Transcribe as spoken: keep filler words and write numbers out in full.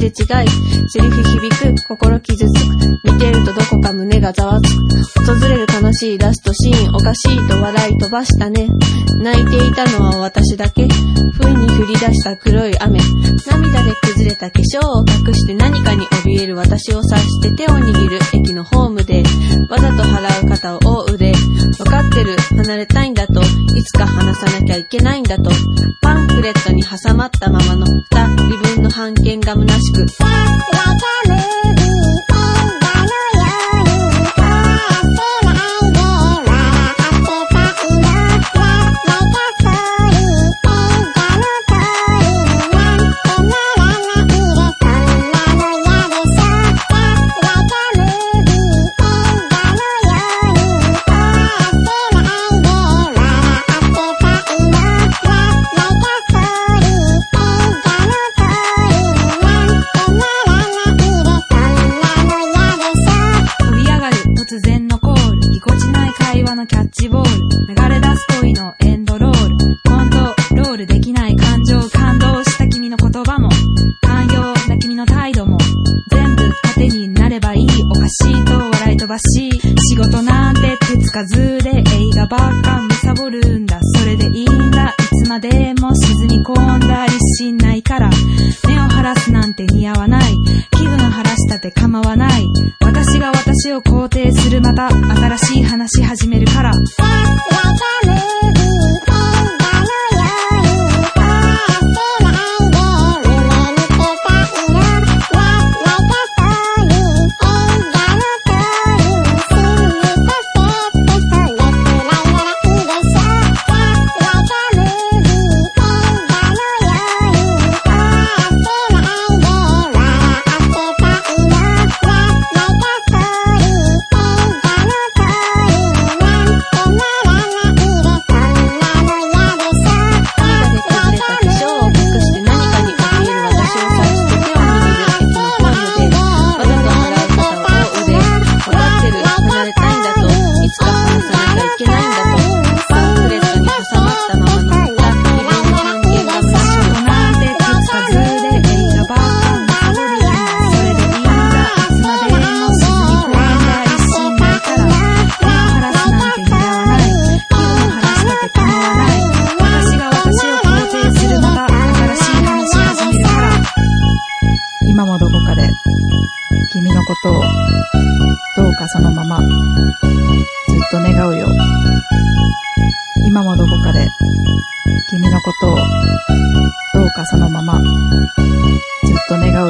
れ違い、セリフ響く、心傷つく、見てるとどこか胸がざわつく。訪れる悲しいラストシーン、おかしいと笑い飛ばしたね。泣いていたのは私だけ。不意に降り出した黒い雨、涙で崩れた化粧を隠して何かに怯える私を察して手を握る駅のホームで、わざと払う肩を覆うで、わかってる、離れたいんだと、いつか話さなきゃいけないんだと、パンフレットに挟まったままの二人分の半券が虚しく、 キャッチボール、流れ出す恋のエンドロール、コントロールできない感情、感動した君の言葉も、寛容な君の態度も、全部糧になればいい。おかしいと笑い飛ばし、仕事なんて手つかずで映画ばっか見サボるんだ。それでいいんだ、いつまでも沈み込んだりしないから、目を晴らすなんて似合わない。気分晴らしたって構わない。私が私を肯定する、また新しい話始めるから。今もどこかで君のことをどうかそのままずっと願うよ。今もどこかで君のことをどうかそのままずっと願うよ。